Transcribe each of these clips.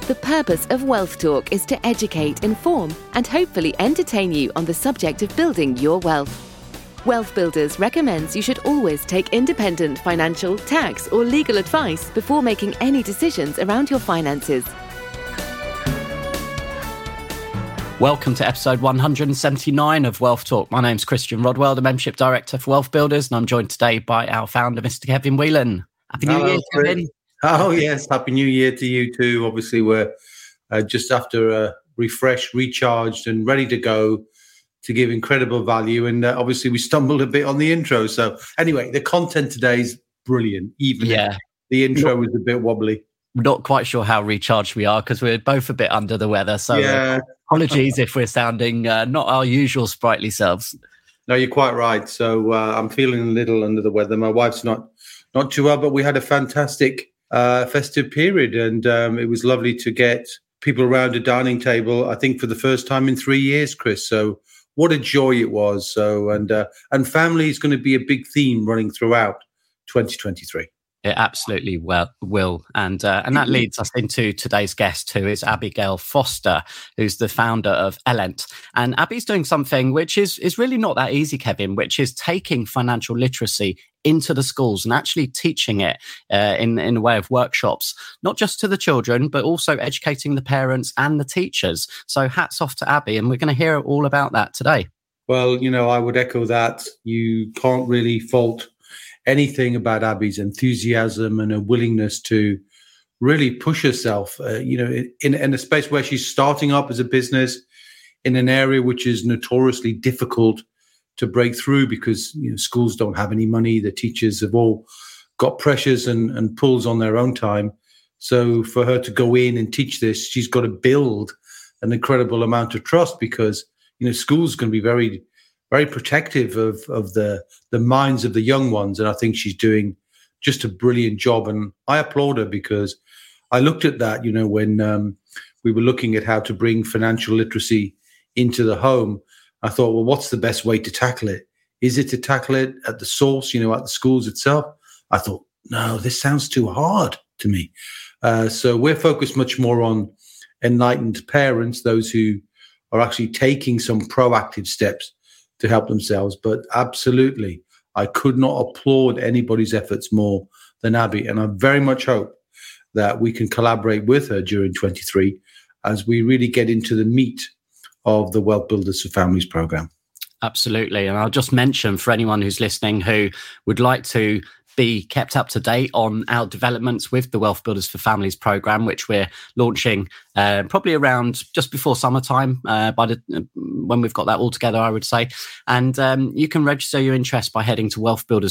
The purpose of Wealth Talk is to educate, inform, and hopefully entertain you on the subject of building your wealth. Wealth Builders recommends you should always take independent financial, tax, or legal advice before making any decisions around your finances. Welcome to episode 179 of Wealth Talk. My name's Christian Rodwell, the Membership Director for Wealth Builders, and I'm joined today by our founder, Mr. Kevin Whelan. Happy New Year, Kevin. Oh, yes. Happy New Year to you too. Obviously, we're just after a refreshed, recharged and ready to go to give incredible value. And obviously, we stumbled a bit on the intro. So anyway, the content today is brilliant. Even if the intro was a bit wobbly. Not quite sure how recharged we are because we're both a bit under the weather. So apologies if we're sounding not our usual sprightly selves. No, you're quite right. So I'm feeling a little under the weather. My wife's not too well, but we had a fantastic festive period. And it was lovely to get people around a dining table, I think, for the first time in 3 years, Chris. So what a joy it was. So and family is going to be a big theme running throughout 2023. It absolutely will. And that leads us into today's guest, who is Abigail Foster, who's the founder of Elent. And Abby's doing something which is really not that easy, Kevin, which is taking financial literacy into the schools and actually teaching it in a way of workshops, not just to the children, but also educating the parents and the teachers. So hats off to Abby, and we're going to hear all about that today. Well, I would echo that. You can't really fault anything about Abby's enthusiasm and a willingness to really push herself, in a space where she's starting up as a business in an area which is notoriously difficult to break through because schools don't have any money. The teachers have all got pressures and pulls on their own time. So for her to go in and teach this, she's got to build an incredible amount of trust because, schools can be very, very protective of the minds of the young ones. And I think she's doing just a brilliant job. And I applaud her because I looked at that, when we were looking at how to bring financial literacy into the home. I thought, well, what's the best way to tackle it? Is it to tackle it at the source, at the schools itself? I thought, no, this sounds too hard to me. So we're focused much more on enlightened parents, those who are actually taking some proactive steps to help themselves. But absolutely, I could not applaud anybody's efforts more than Abby. And I very much hope that we can collaborate with her during 23 as we really get into the meat of the Wealth Builders for Families program. Absolutely. And I'll just mention for anyone who's listening who would like to be kept up to date on our developments with the Wealth Builders for Families program, which we're launching probably around just before summertime, when we've got that all together, I would say. And you can register your interest by heading to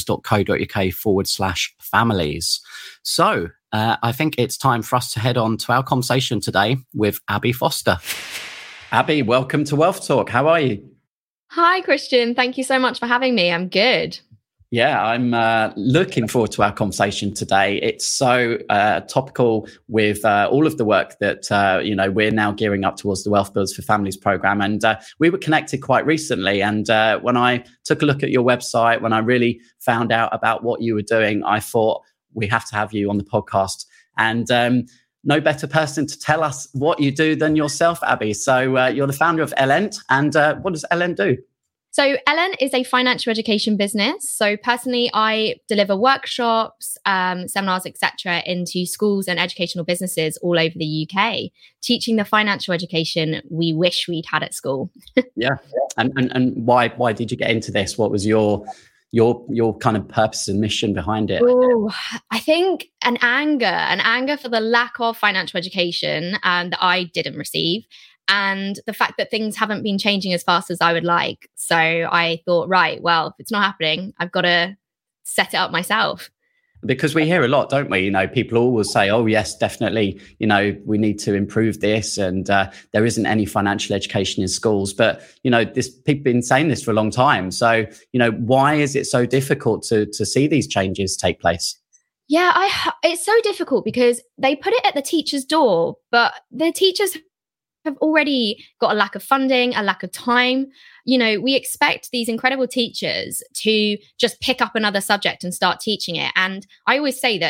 wealthbuilders.co.uk/families. So I think it's time for us to head on to our conversation today with Abby Foster. Abby, welcome to Wealth Talk. How are you? Hi, Christian. Thank you so much for having me. I'm good. Yeah, I'm looking forward to our conversation today. It's so topical with all of the work that, we're now gearing up towards the Wealth Builders for Families program. And we were connected quite recently. And when I took a look at your website, when I really found out about what you were doing, I thought we have to have you on the podcast. And no better person to tell us what you do than yourself, Abby. So you're the founder of Elent. And what does Elent do? So Elent is a financial education business. So personally, I deliver workshops, seminars, etc., into schools and educational businesses all over the UK, teaching the financial education we wish we'd had at school. Yeah. And why did you get into this? What was your kind of purpose and mission behind it? Oh, I think an anger for the lack of financial education that I didn't receive. And the fact that things haven't been changing as fast as I would like. So I thought, right, well, if it's not happening, I've got to set it up myself. Because we hear a lot, don't we? People always say, oh, yes, definitely, we need to improve this. And there isn't any financial education in schools. But, people have been saying this for a long time. So, why is it so difficult to see these changes take place? Yeah, it's so difficult because they put it at the teacher's door, but the teachers have already got a lack of funding, a lack of time. We expect these incredible teachers to just pick up another subject and start teaching it. And I always say that if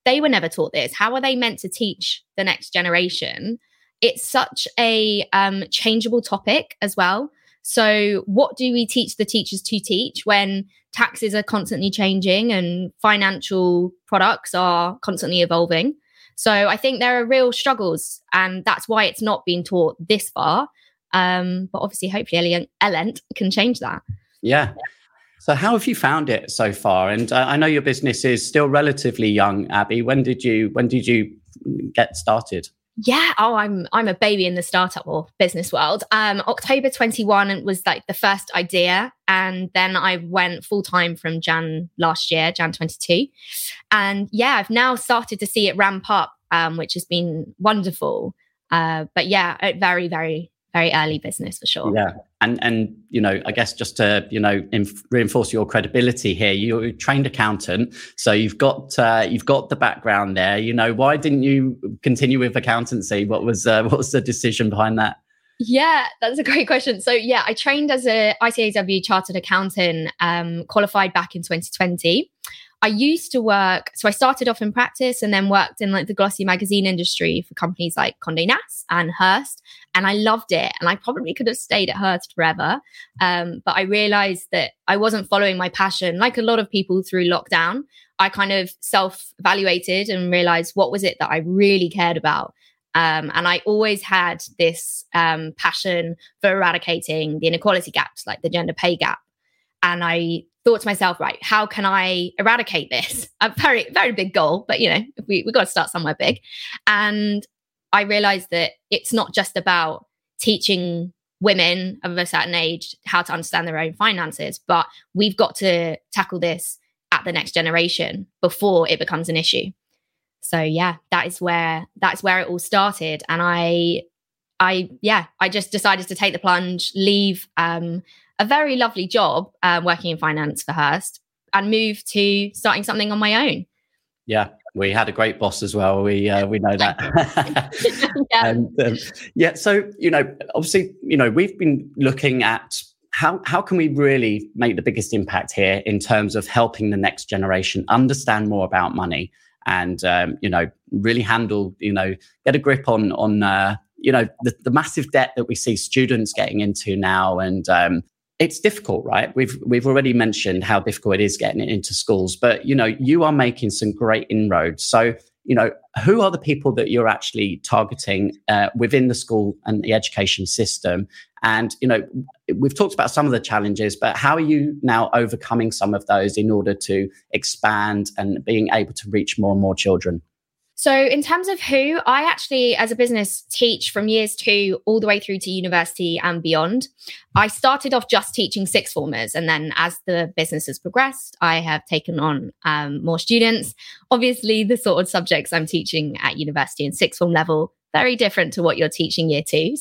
they were never taught this. How are they meant to teach the next generation? It's such a changeable topic as well. So what do we teach the teachers to teach when taxes are constantly changing and financial products are constantly evolving? So I think there are real struggles, and that's why it's not been taught this far. But obviously, hopefully, Elent can change that. Yeah. So how have you found it so far? And I know your business is still relatively young, Abby. When did you get started? Yeah. Oh, I'm a baby in the startup or business world. October 21 was like the first idea. And then I went full time from Jan last year, Jan 22. And yeah, I've now started to see it ramp up, which has been wonderful. But yeah, a very, very, very early business for sure. Yeah. And you know, I guess just to, you know, reinforce your credibility here, you're a trained accountant, so you've got the background there. You know, why didn't you continue with accountancy? What was the decision behind that? Yeah, that's a great question. So yeah, I trained as a ICAEW chartered accountant, qualified back in 2020. I used to work, so I started off in practice and then worked in like the glossy magazine industry for companies like Condé Nast and Hearst. And I loved it. And I probably could have stayed at Hearst forever. But I realized that I wasn't following my passion. Like a lot of people through lockdown, I kind of self-evaluated and realized what was it that I really cared about. And I always had this passion for eradicating the inequality gaps, like the gender pay gap. And I thought to myself, right, how can I eradicate this? A very, very big goal, but you know, we've got to start somewhere big. And I realized that it's not just about teaching women of a certain age how to understand their own finances, but we've got to tackle this at the next generation before it becomes an issue. So yeah, that's where it all started. And I just decided to take the plunge, leave a very lovely job working in finance for Hearst, and move to starting something on my own. Yeah, we had a great boss as well. We know that. Yeah. And so, you know, obviously, you know, we've been looking at how can we really make the biggest impact here in terms of helping the next generation understand more about money and, you know, really handle, you know, get a grip on you know, the massive debt that we see students getting into now. And it's difficult, right? We've already mentioned how difficult it is getting it into schools, but, you know, you are making some great inroads. So, you know, who are the people that you're actually targeting within the school and the education system? And, you know, we've talked about some of the challenges, but how are you now overcoming some of those in order to expand and being able to reach more and more children? So in terms of who, I actually, as a business, teach from years 2 all the way through to university and beyond. I started off just teaching sixth formers. And then as the business has progressed, I have taken on more students. Obviously, the sort of subjects I'm teaching at university and sixth form level, very different to what you're teaching year 2s.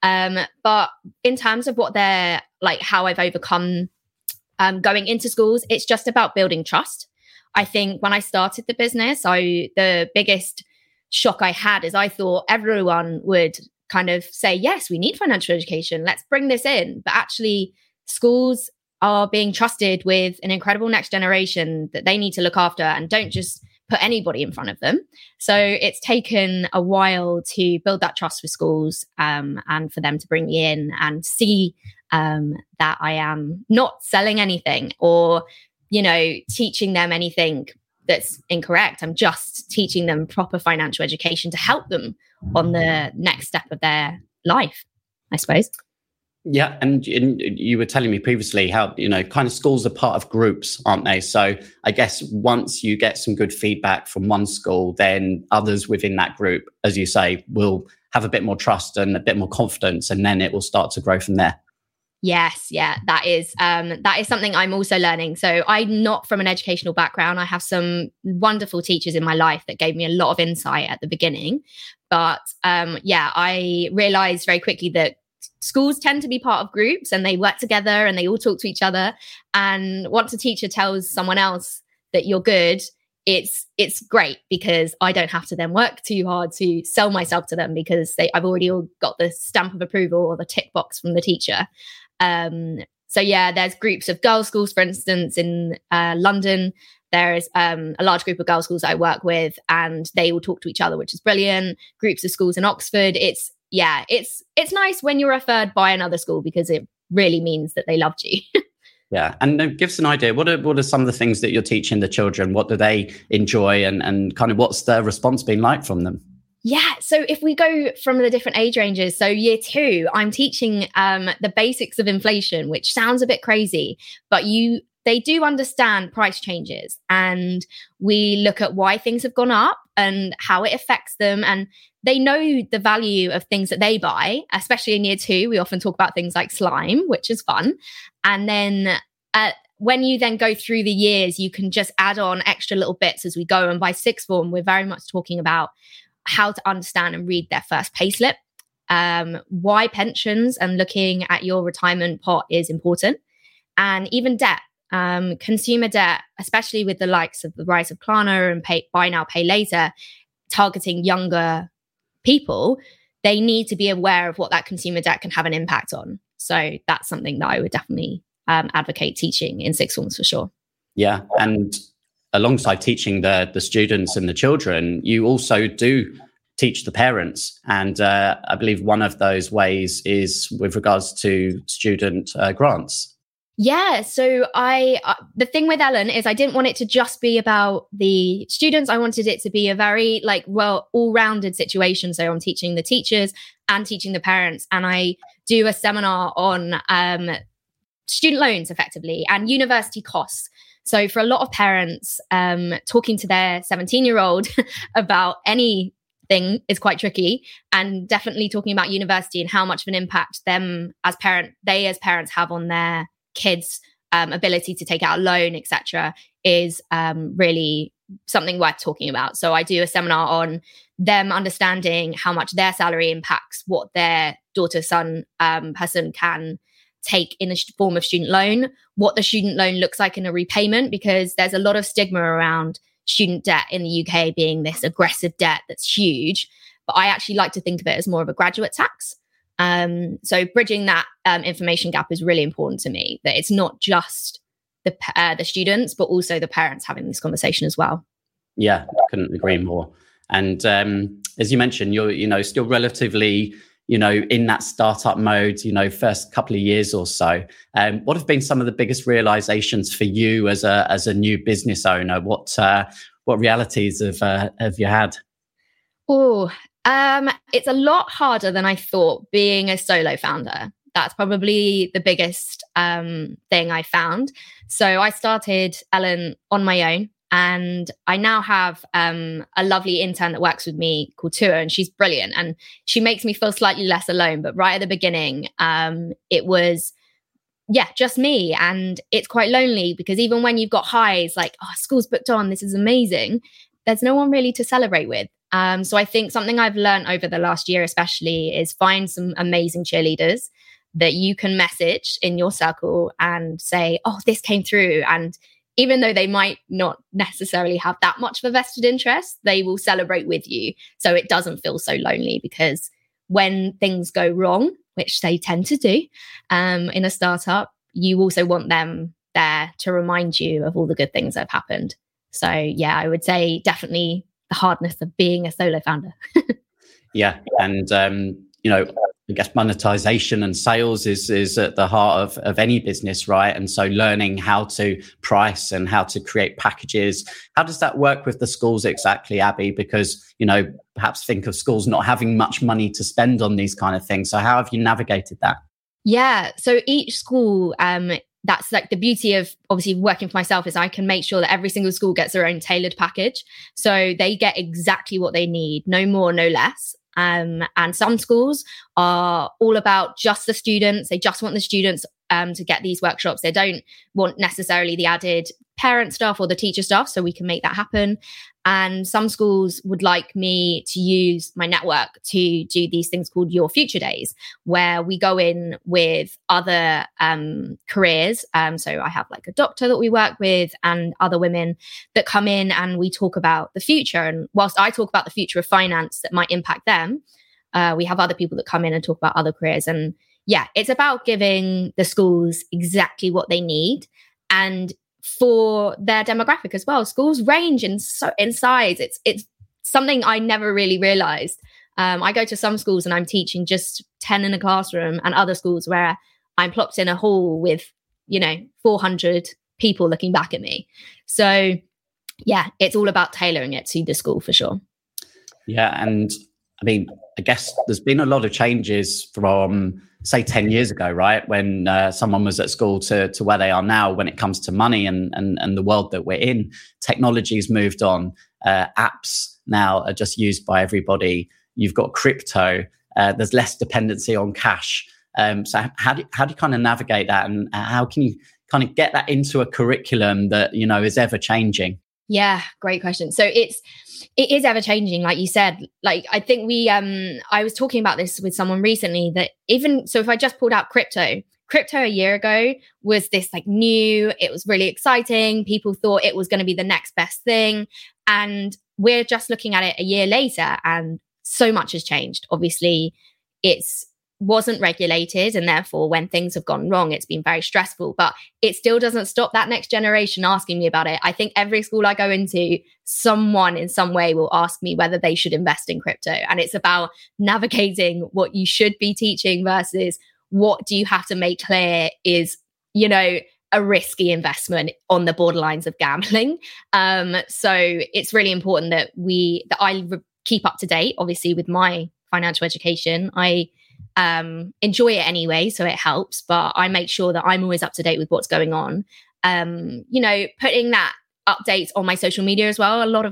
But in terms of what they're like, how I've overcome going into schools, it's just about building trust. I think when I started the business, the biggest shock I had is I thought everyone would kind of say, yes, we need financial education. Let's bring this in. But actually, schools are being trusted with an incredible next generation that they need to look after and don't just put anybody in front of them. So it's taken a while to build that trust with schools and for them to bring me in and see that I am not selling anything or you know, teaching them anything that's incorrect. I'm just teaching them proper financial education to help them on the next step of their life, I suppose. Yeah. And you were telling me previously how, you know, kind of schools are part of groups, aren't they? So I guess once you get some good feedback from one school, then others within that group, as you say, will have a bit more trust and a bit more confidence, and then it will start to grow from there. Yes, yeah, that is something I'm also learning. So I'm not from an educational background. I have some wonderful teachers in my life that gave me a lot of insight at the beginning. But I realized very quickly that schools tend to be part of groups and they work together and they all talk to each other. And once a teacher tells someone else that you're good, it's great because I don't have to then work too hard to sell myself to them because I've already got the stamp of approval or the tick box from the teacher. So yeah, there's groups of girls' schools, for instance, in London. There's a large group of girls' schools that I work with, and they all talk to each other, which is brilliant. Groups of schools in Oxford. It's nice when you're referred by another school because it really means that they loved you. Yeah. And give us an idea. What are some of the things that you're teaching the children? What do they enjoy, and kind of what's the response been like from them? Yeah. So if we go from the different age ranges, so year 2, I'm teaching the basics of inflation, which sounds a bit crazy, but they do understand price changes, and we look at why things have gone up and how it affects them. And they know the value of things that they buy, especially in year 2. We often talk about things like slime, which is fun. And then when you then go through the years, you can just add on extra little bits as we go. And by 6th form, we're very much talking about how to understand and read their first payslip, why pensions and looking at your retirement pot is important, and even debt. Consumer debt, especially with the likes of the rise of Klarna and buy now, pay later, targeting younger people, they need to be aware of what that consumer debt can have an impact on. So that's something that I would definitely advocate teaching in 6th forms for sure. Yeah. And alongside teaching the students and the children, you also do teach the parents. And I believe one of those ways is with regards to student grants. Yeah. So the thing with Ellen is I didn't want it to just be about the students. I wanted it to be a very all-rounded situation. So I'm teaching the teachers and teaching the parents. And I do a seminar on student loans effectively and university costs. So for a lot of parents, talking to their 17-year-old about anything is quite tricky, and definitely talking about university and how much of an impact they as parents have on their kids' ability to take out a loan, etc., is really something worth talking about. So I do a seminar on them understanding how much their salary impacts what their daughter, son, person can take in a form of student loan, what the student loan looks like in a repayment, because there's a lot of stigma around student debt in the UK being this aggressive debt that's huge. But I actually like to think of it as more of a graduate tax. So bridging that information gap is really important to me, that it's not just the students, but also the parents having this conversation as well. Yeah, couldn't agree more. And as you mentioned, you're still relatively, in that startup mode, first couple of years or so. What have been some of the biggest realizations for you as a new business owner? What realities have you had? It's a lot harder than I thought being a solo founder. That's probably the biggest thing I found. So I started Ellen on my own, and I now have a lovely intern that works with me called Tua, and she's brilliant, and she makes me feel slightly less alone. But right at the beginning, it was just me, and it's quite lonely because even when you've got highs like, oh, school's booked on, this is amazing, there's no one really to celebrate with. So I think something I've learned over the last year especially is find some amazing cheerleaders that you can message in your circle and say, oh, this came through. And even though they might not necessarily have that much of a vested interest, they will celebrate with you. So it doesn't feel so lonely, because when things go wrong, which they tend to do in a startup, you also want them there to remind you of all the good things that have happened. So yeah, I would say definitely the hardness of being a solo founder. Yeah. And, I guess monetization and sales is at the heart of any business, right? And so learning how to price and how to create packages. How does that work with the schools exactly, Abby? Because, perhaps think of schools not having much money to spend on these kind of things. So how have you navigated that? Yeah. So each school, that's like the beauty of obviously working for myself, is I can make sure that every single school gets their own tailored package. So they get exactly what they need, no more, no less. And some schools are all about just the students. They just want the students to get these workshops. They don't want necessarily the added parent stuff or the teacher stuff. So we can make that happen. And some schools would like me to use my network to do these things called Your Future Days, where we go in with other careers. So I have like a doctor that we work with and other women that come in, and we talk about the future. And whilst I talk about the future of finance that might impact them, we have other people that come in and talk about other careers. And yeah, it's about giving the schools exactly what they need. And for their demographic as well. Schools range in size. It's something I never really realized. I go to some schools and I'm teaching just 10 in a classroom, and other schools where I'm plopped in a hall with, 400 people looking back at me. So yeah, it's all about tailoring it to the school for sure. Yeah. And I mean, I guess there's been a lot of changes from, say, 10 years ago, right? When someone was at school to where they are now when it comes to money and the world that we're in. Technology's moved on. Apps now are just used by everybody. You've got crypto. There's less dependency on cash. So how do you kind of navigate that, and how can you kind of get that into a curriculum that, is ever changing? Yeah, great question. So it is ever changing, like you said. Like, I think I was talking about this with someone recently, that if I just pulled out crypto a year ago was this like new, it was really exciting. People thought it was going to be the next best thing. And we're just looking at it a year later and so much has changed. Obviously, it's wasn't regulated, and therefore when things have gone wrong, it's been very stressful, but it still doesn't stop that next generation asking me about it. I think every school I go into, someone in some way will ask me whether they should invest in crypto. And it's about navigating what you should be teaching versus what do you have to make clear is, a risky investment on the borderlines of gambling. So it's really important that I keep up to date, obviously, with my financial education. I enjoy it anyway, so it helps, but I make sure that I'm always up to date with what's going on. Putting that updates on my social media as well. A lot of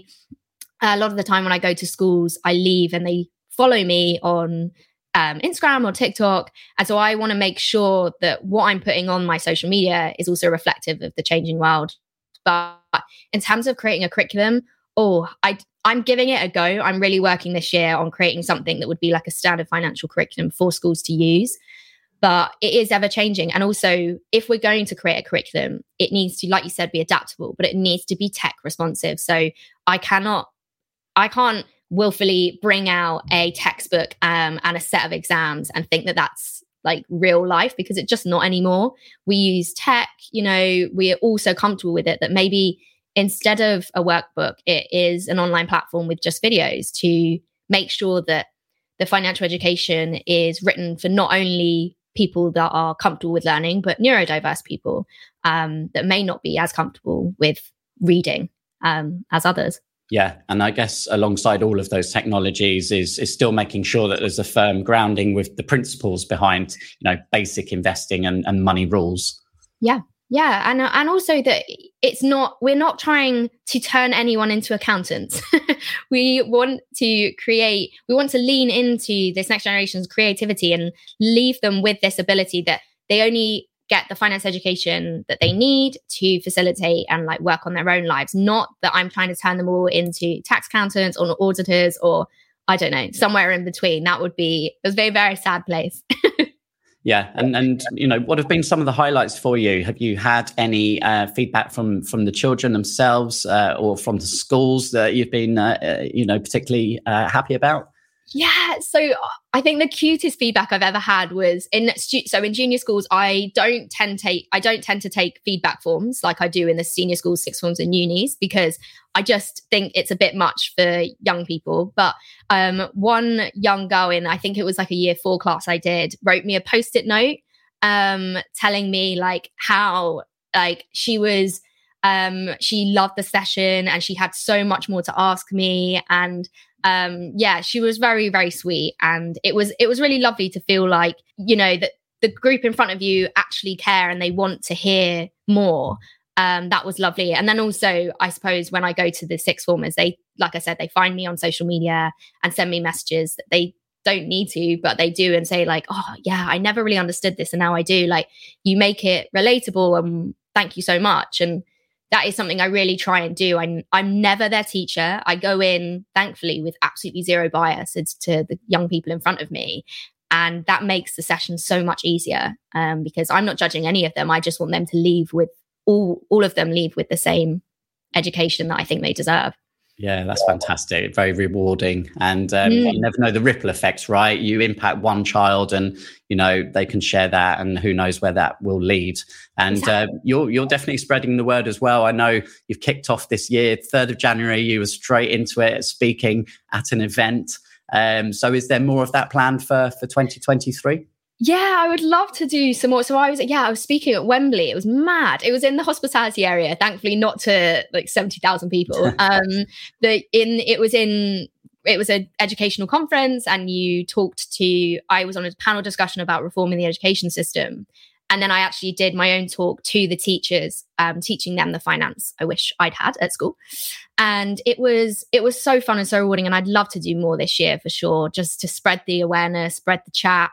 the time when I go to schools, I leave and they follow me on Instagram or TikTok. And so I want to make sure that what I'm putting on my social media is also reflective of the changing world. But in terms of creating a curriculum, I'm giving it a go. I'm really working this year on creating something that would be like a standard financial curriculum for schools to use. But it is ever changing. And also, if we're going to create a curriculum, it needs to, like you said, be adaptable, but it needs to be tech responsive. So I can't willfully bring out a textbook and a set of exams and think that that's like real life, because it's just not anymore. We use tech, we're all so comfortable with it that maybe instead of a workbook, it is an online platform with just videos to make sure that the financial education is written for not only people that are comfortable with learning, but neurodiverse people that may not be as comfortable with reading as others. Yeah. And I guess alongside all of those technologies is still making sure that there's a firm grounding with the principles behind, basic investing and money rules. Yeah. Yeah. And also that we're not trying to turn anyone into accountants. We want to lean into this next generation's creativity and leave them with this ability that they only get the finance education that they need to facilitate and like work on their own lives. Not that I'm trying to turn them all into tax accountants or auditors or I don't know, somewhere in between. That would be a very, very sad place. Yeah. And what have been some of the highlights for you? Have you had any feedback from the children themselves or from the schools that you've been, particularly happy about? Yeah. So I think the cutest feedback I've ever had was in junior schools, I don't tend to take feedback forms like I do in the senior schools, sixth forms and unis, because I just think it's a bit much for young people. But one young girl in, I think it was like a year 4 class I did, wrote me a Post-it note telling me like how like she was, she loved the session and she had so much more to ask me. And she was very, very sweet. And it was really lovely to feel like, that the group in front of you actually care and they want to hear more. That was lovely. And then also, I suppose when I go to the sixth formers, they, like I said, they find me on social media and send me messages that they don't need to, but they do, and say like, oh yeah, I never really understood this and now I do. Like, you make it relatable and thank you so much. And that is something I really try and do. I'm never their teacher. I go in, thankfully, with absolutely zero bias as to the young people in front of me. And that makes the session so much easier because I'm not judging any of them. I just want them to leave with all of them leave with the same education that I think they deserve. Yeah, that's fantastic. Very rewarding. And you never know the ripple effects, right? You impact one child and, they can share that, and who knows where that will lead. And exactly. You're definitely spreading the word as well. I know you've kicked off this year, 3rd of January, you were straight into it, speaking at an event. So is there more of that planned for 2023? Yeah, I would love to do some more. So I was speaking at Wembley. It was mad. It was in the hospitality area, thankfully not to like 70,000 people. It was an educational conference, and I was on a panel discussion about reforming the education system. And then I actually did my own talk to the teachers, teaching them the finance I wish I'd had at school. And it was so fun and so rewarding. And I'd love to do more this year for sure, just to spread the awareness, spread the chat.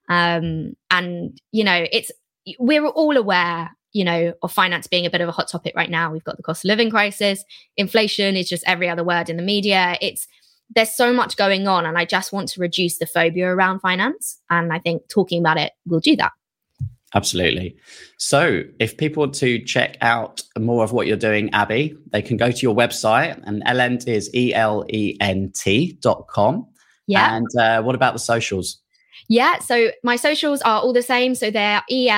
We're all aware, of finance being a bit of a hot topic right now. We've got the cost of living crisis, inflation is just every other word in the media. There's so much going on, and I just want to reduce the phobia around finance. And I think talking about it will do that. Absolutely. So if people want to check out more of what you're doing, Abby, they can go to your website, and Elent is elent.com. Yeah. And what about the socials? Yeah, so my socials are all the same. So they're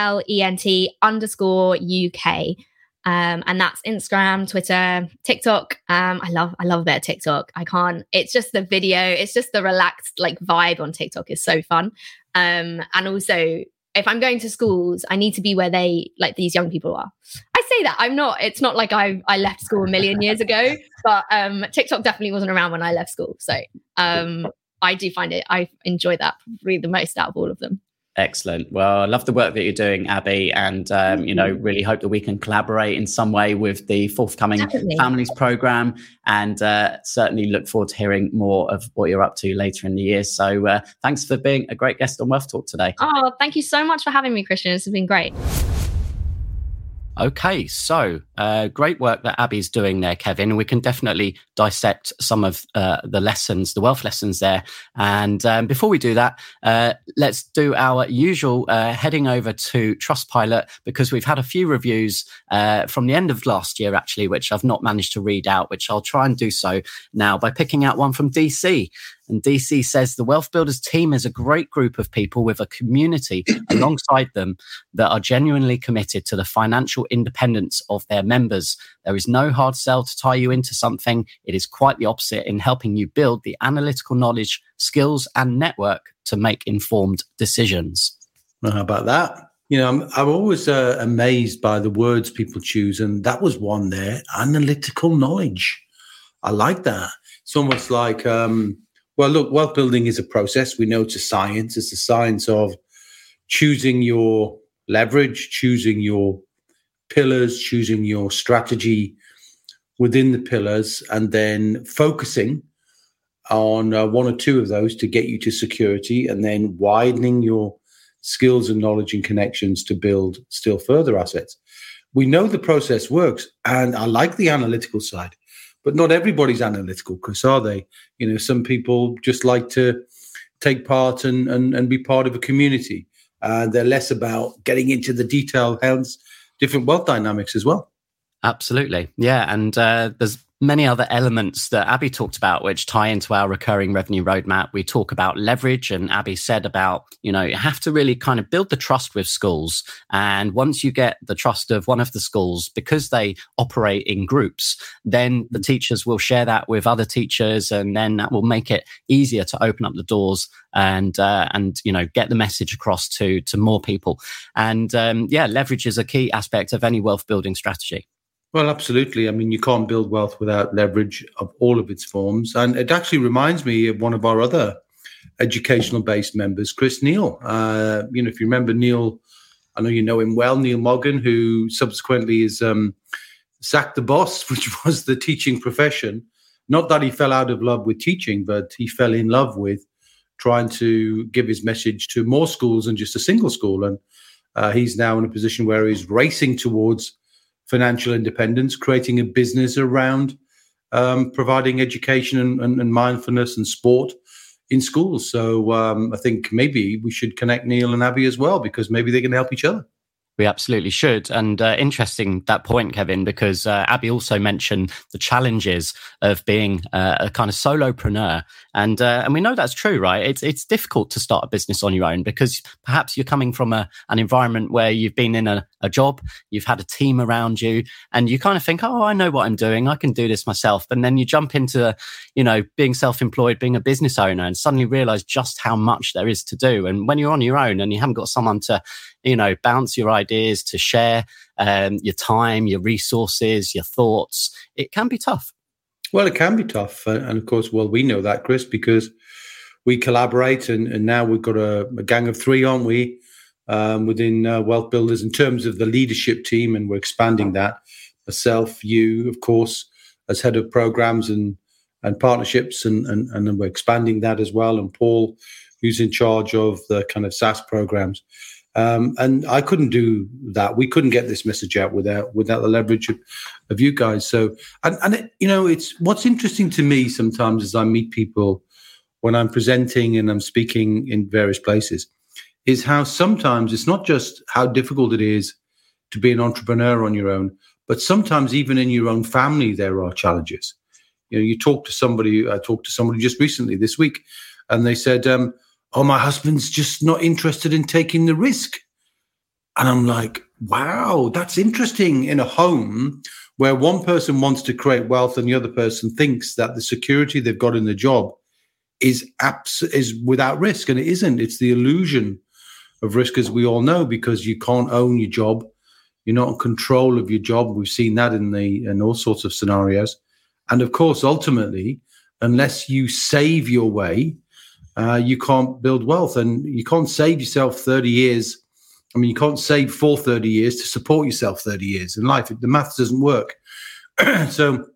ELENT_UK. And that's Instagram, Twitter, TikTok. I love a bit of TikTok. It's just the video. It's just the relaxed vibe on TikTok is so fun. And also, if I'm going to schools, I need to be where these young people are. I say that it's not like I left school a million years ago, but TikTok definitely wasn't around when I left school. So I do find I enjoy that probably the most out of all of them. Excellent. Well, I love the work that you're doing, Abby, and really hope that we can collaborate in some way with the forthcoming Families Programme, and certainly look forward to hearing more of what you're up to later in the year. So thanks for being a great guest on Wealth Talk today. Oh, thank you so much for having me, Christian. This has been great. Okay, so great work that Abby's doing there, Kevin. We can definitely dissect some of the lessons, the wealth lessons there. And before we do that, let's do our usual heading over to Trustpilot, because we've had a few reviews from the end of last year, actually, which I've not managed to read out, which I'll try and do so now by picking out one from DC. And DC says, the Wealth Builders team is a great group of people with a community alongside them that are genuinely committed to the financial independence of their members. There is no hard sell to tie you into something. It is quite the opposite in helping you build the analytical knowledge, skills, and network to make informed decisions. Well, how about that? I'm always amazed by the words people choose. And that was one there, analytical knowledge. I like that. It's almost like... well, look, wealth building is a process. We know it's a science. It's a science of choosing your leverage, choosing your pillars, choosing your strategy within the pillars, and then focusing on one or two of those to get you to security, and then widening your skills and knowledge and connections to build still further assets. We know the process works, and I like the analytical side. But not everybody's analytical, Chris, are they? Some people just like to take part and be part of a community. They're less about getting into the detail, hence different wealth dynamics as well. Absolutely. Yeah. And there's many other elements that Abby talked about, which tie into our recurring revenue roadmap. We talk about leverage, and Abby said about, you have to really kind of build the trust with schools. And once you get the trust of one of the schools, because they operate in groups, then the teachers will share that with other teachers, and then that will make it easier to open up the doors and get the message across to more people. And leverage is a key aspect of any wealth building strategy. Well, absolutely. I mean, you can't build wealth without leverage of all of its forms. And it actually reminds me of one of our other educational-based members, Chris Neal. If you remember Neil, I know you know him well, Neil Moggan, who subsequently is sacked the boss, which was the teaching profession. Not that he fell out of love with teaching, but he fell in love with trying to give his message to more schools than just a single school. And he's now in a position where he's racing towards financial independence, creating a business around providing education and mindfulness and sport in schools. So I think maybe we should connect Neil and Abby as well, because maybe they can help each other. We absolutely should. And interesting that point, Kevin, because Abby also mentioned the challenges of being a kind of solopreneur. And we know that's true, right? It's difficult to start a business on your own because perhaps you're coming from an environment where you've been in a job, you've had a team around you, and you kind of think, oh, I know what I'm doing. I can do this myself. And then you jump into, being self-employed, being a business owner, and suddenly realize just how much there is to do. And when you're on your own and you haven't got someone to bounce your ideas, to share your time, your resources, your thoughts, it can be tough. Well, it can be tough. And of course, we know that, Chris, because we collaborate and now we've got a gang of 3, aren't we, within Wealth Builders in terms of the leadership team, and we're expanding that. Myself, you, of course, as head of programs and partnerships, and then we're expanding that as well. And Paul, who's in charge of the kind of SaaS programs. And I couldn't do that. We couldn't get this message out without the leverage of you guys. So, it's what's interesting to me sometimes as I meet people when I'm presenting and I'm speaking in various places is how sometimes it's not just how difficult it is to be an entrepreneur on your own, but sometimes even in your own family, there are challenges. You talk to somebody, I talked to somebody just recently this week, and they said, my husband's just not interested in taking the risk. And I'm like, wow, that's interesting in a home where one person wants to create wealth and the other person thinks that the security they've got in the job is without risk. And it isn't. It's the illusion of risk, as we all know, because you can't own your job. You're not in control of your job. We've seen that in all sorts of scenarios. And of course, ultimately, unless you save your way, you can't build wealth, and you can't save yourself 30 years. I mean, you can't save for 30 years to support yourself 30 years in life. The math doesn't work. So,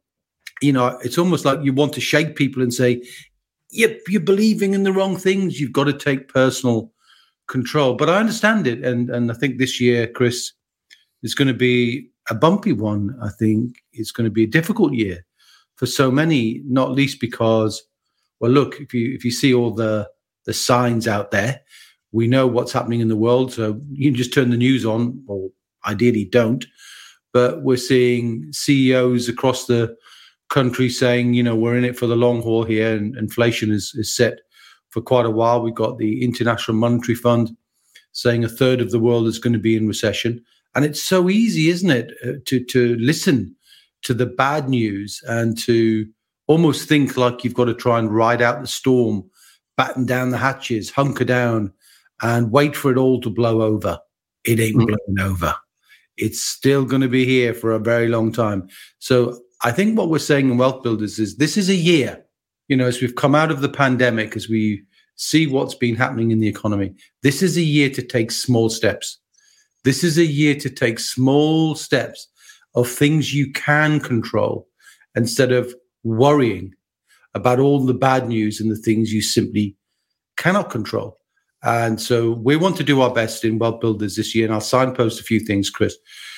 it's almost like you want to shake people and say, yep, you're believing in the wrong things. You've got to take personal control. But I understand it. And I think this year, Chris, is going to be a bumpy one. I think it's going to be a difficult year for so many, not least because, well, look, if you see all the signs out there, we know what's happening in the world. So you can just turn the news on, or ideally don't. But we're seeing CEOs across the country saying, we're in it for the long haul here, and inflation is set for quite a while. We've got the International Monetary Fund saying a third of the world is going to be in recession. And it's so easy, isn't it, to listen to the bad news and to almost think like you've got to try and ride out the storm, batten down the hatches, hunker down, and wait for it all to blow over. It ain't blowing over. It's still going to be here for a very long time. So I think what we're saying in Wealth Builders is this is a year, as we've come out of the pandemic, as we see what's been happening in the economy, this is a year to take small steps. This is a year to take small steps of things you can control instead of worrying about all the bad news and the things you simply cannot control. And so we want to do our best in Wealth Builders this year. And I'll signpost a few things, Chris.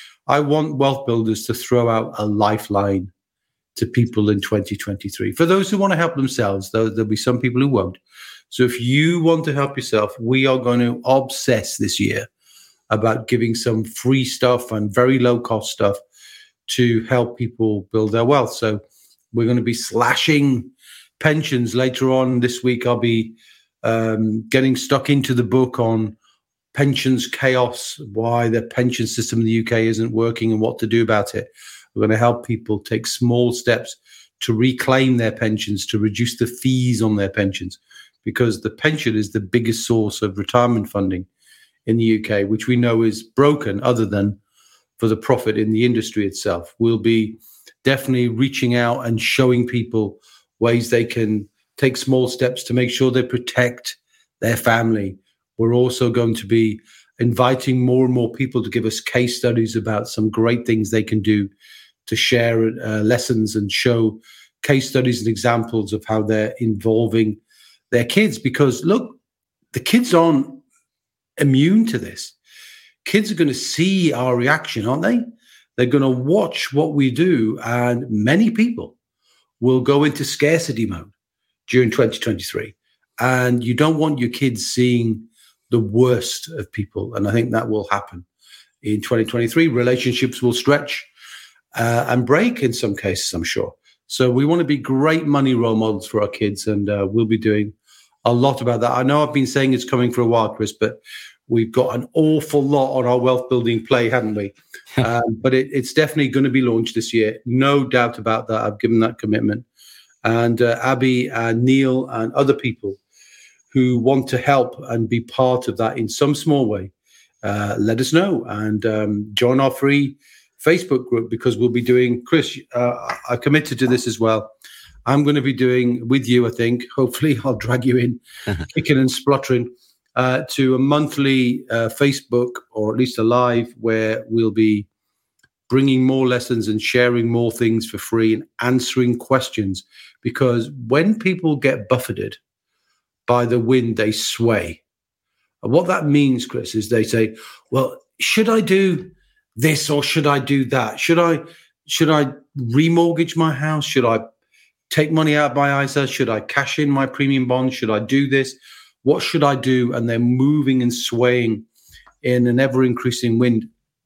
I want Wealth Builders to throw out a lifeline to people in 2023. For those who want to help themselves, though, there'll be some people who won't. So if you want to help yourself, we are going to obsess this year about giving some free stuff and very low cost stuff to help people build their wealth. So we're going to be slashing pensions later on this week. I'll be getting stuck into the book on pensions chaos, why the pension system in the UK isn't working and what to do about it. We're going to help people take small steps to reclaim their pensions, to reduce the fees on their pensions, because the pension is the biggest source of retirement funding in the UK, which we know is broken other than for the profit in the industry itself. We'll be definitely reaching out and showing people ways they can take small steps to make sure they protect their family. We're also going to be inviting more and more people to give us case studies about some great things they can do to share lessons and show case studies and examples of how they're involving their kids. Because look, the kids aren't immune to this. Kids are going to see our reaction, aren't they? They're going to watch what we do, and many people will go into scarcity mode during 2023. And you don't want your kids seeing the worst of people. And I think that will happen in 2023. Relationships will stretch and break in some cases, I'm sure. So we want to be great money role models for our kids, and we'll be doing a lot about that. I know I've been saying it's coming for a while, Chris, but we've got an awful lot on our wealth building play, haven't we? But it's definitely going to be launched this year. No doubt about that. I've given that commitment. And Abby and Neil and other people who want to help and be part of that in some small way, let us know and join our free Facebook group, because we'll be doing, Chris, I committed to this as well. I'm going to be doing with you, I think, hopefully I'll drag you in, kicking and spluttering, to a monthly Facebook, or at least a live, where we'll be bringing more lessons and sharing more things for free and answering questions. Because when people get buffeted by the wind, they sway. And what that means, Chris, is they say, well, should I do this or should I do that? Should I remortgage my house? Should I take money out of my ISA? Should I cash in my premium bonds? Should I do this? What should I do? And they're moving and swaying in an ever-increasing wind.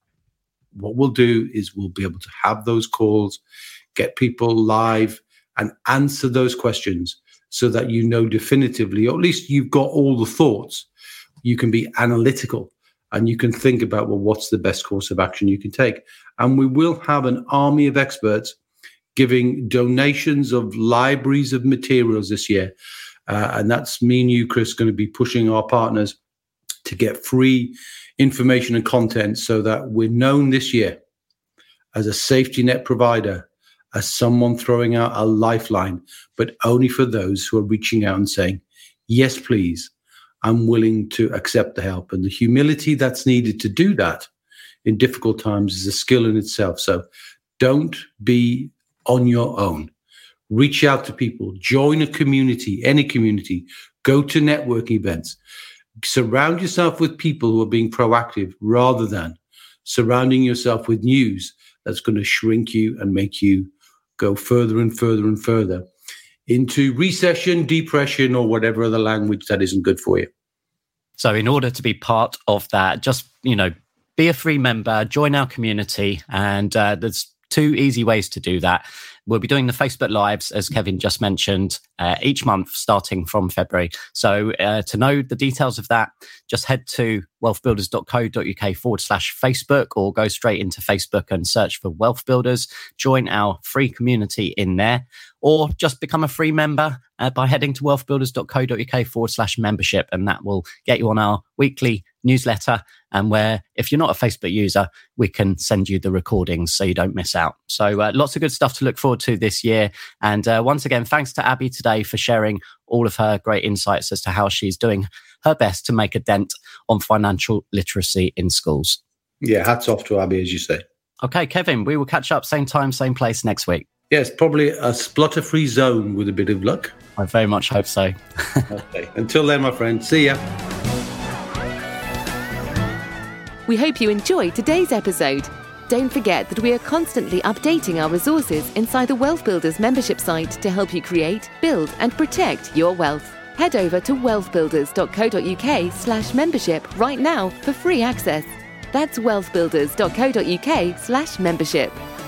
What we'll do is we'll be able to have those calls, get people live, and answer those questions so that you know definitively, or at least you've got all the thoughts. You can be analytical and you can think about, well, what's the best course of action you can take? And we will have an army of experts giving donations of libraries of materials this year. And that's me and you, Chris, going to be pushing our partners to get free information and content so that we're known this year as a safety net provider, as someone throwing out a lifeline, but only for those who are reaching out and saying, yes, please, I'm willing to accept the help. And the humility that's needed to do that in difficult times is a skill in itself. So don't be on your own. Reach out to people, join a community, any community, go to networking events, surround yourself with people who are being proactive rather than surrounding yourself with news that's going to shrink you and make you go further and further and further into recession, depression, or whatever other language that isn't good for you. So in order to be part of that, just, be a free member, join our community, and there's 2 easy ways to do that. We'll be doing the Facebook Lives, as Kevin just mentioned, each month starting from February. So to know the details of that, just head to wealthbuilders.co.uk/Facebook, or go straight into Facebook and search for Wealth Builders. Join our free community in there, or just become a free member by heading to wealthbuilders.co.uk/membership. And that will get you on our weekly newsletter, and where, if you're not a Facebook user, we can send you the recordings so you don't miss out. So lots of good stuff to look forward to this year. And once again, thanks to Abby today for sharing all of her great insights as to how she's doing her best to make a dent on financial literacy in schools. Yeah, hats off to Abby, as you say. Okay, Kevin, we will catch up same time, same place next week. Yes, probably a splutter-free zone with a bit of luck. I very much hope so. Okay. Until then, my friend, see ya. We hope you enjoyed today's episode. Don't forget that we are constantly updating our resources inside the Wealth Builders membership site to help you create, build, and protect your wealth. Head over to wealthbuilders.co.uk/membership right now for free access. That's wealthbuilders.co.uk/membership.